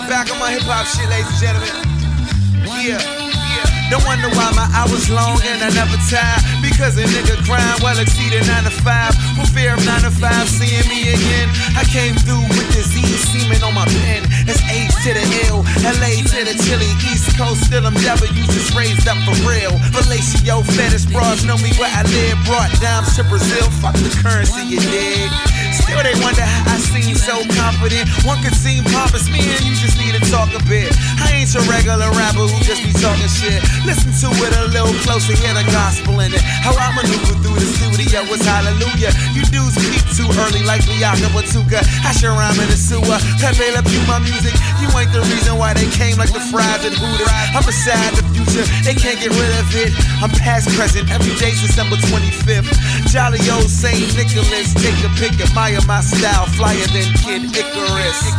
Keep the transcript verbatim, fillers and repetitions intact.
Back on my hip hop shit, ladies and gentlemen. Yeah, yeah. Don't wonder why my hours long and I never tire. Because a nigga crime well exceeded nine to five. For fear of nine to five seeing me again. I came through with disease semen on my pen. It's H to the L, L A to the Chili, East Coast. Still them W's just raised up for real. Fellatio fetish bras know me where I live. Brought dimes to Brazil. Fuck the currency, you dig? Still they wonder how I seem so confident. One could seem pompous, me and you just need to talk a bit. I ain't your regular rapper who just be talking shit. Listen to it a little closer, hear the gospel in it. How I maneuver through the studio was hallelujah. You dudes peak too early like Bianca Batuka. I should rhyme in the sewer. Pepe Le Pew my music. You ain't the reason why they came like the fries and Hooters. I'm beside the future, they can't get rid of it. I'm past present, every day's December twenty-fifth. Jolly old Saint Nicholas, take a pick, admire my style, flyer than Kid Icarus.